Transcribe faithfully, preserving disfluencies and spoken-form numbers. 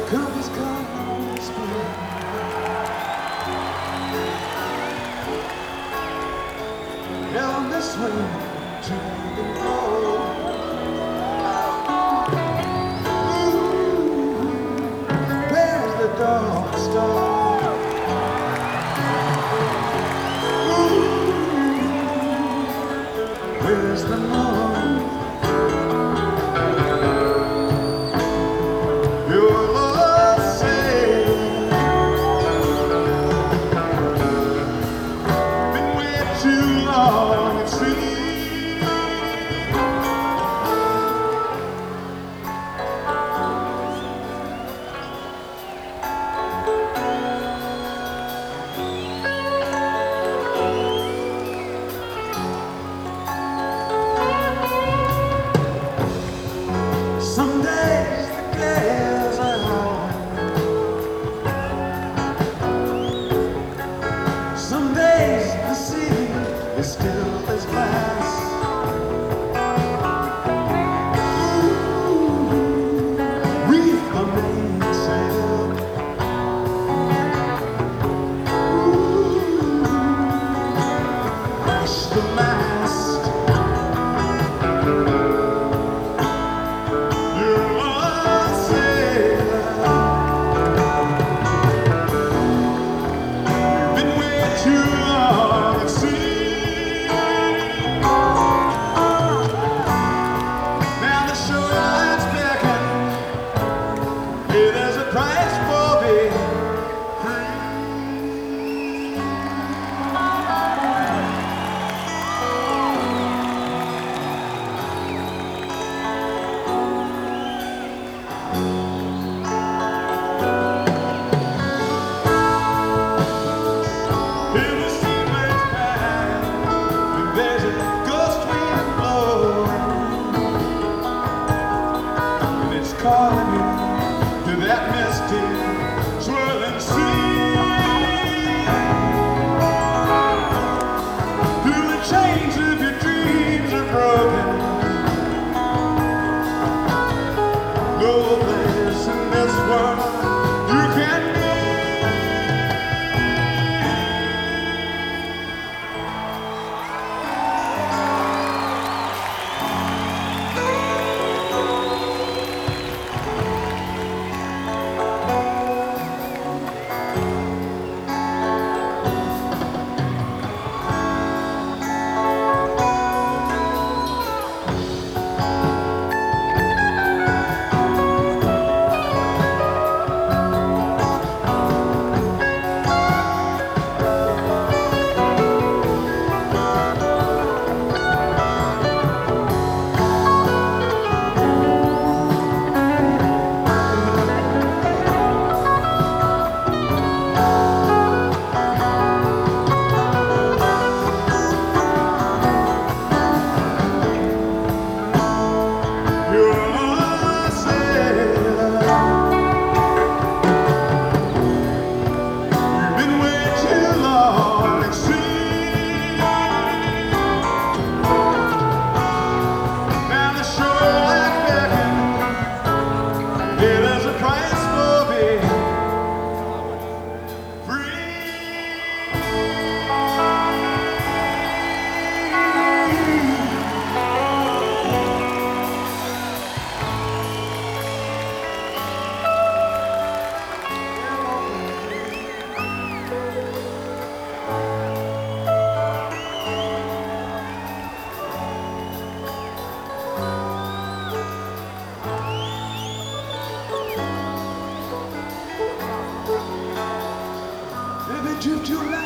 comes comes down this way to the road. Where's the dark star? Ooh, where's the moon? Your love said, been way too long, it seems. Some days the cares are hard. Some days the sea is still as glass. Ooh, reef the mainsail. Ooh, wash the mast. Calling you to that misty, swirling sea. Through the chains of your dreams are broken. No place in this world you can be. Drift your